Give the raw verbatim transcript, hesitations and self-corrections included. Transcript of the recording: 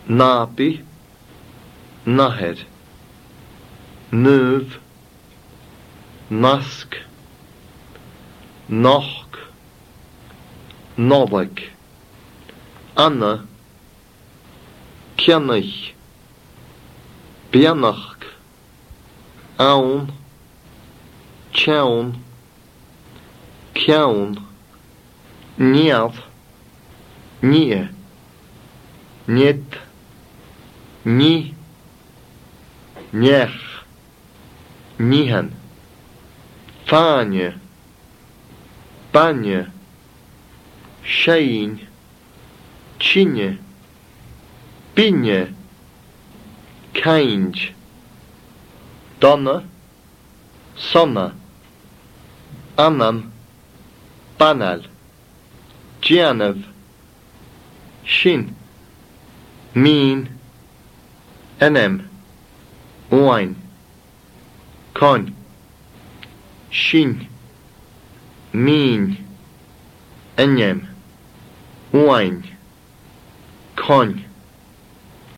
Napi, Nahed, Nuv, Nask, Noch, Novak, Anna, Kianich, Bianach, Aun, Chaun, Kiaun, Niav, Nie, Niet, Ni, Nech, Nihan, Fanje, Banje, Shein, Chinje, Binje, Kainj, Donna, Sonna, Anam, Banal, Gianav, Shin, Min, Enem, Wine, Con, Shin, Min, Enyem, Wine, Con,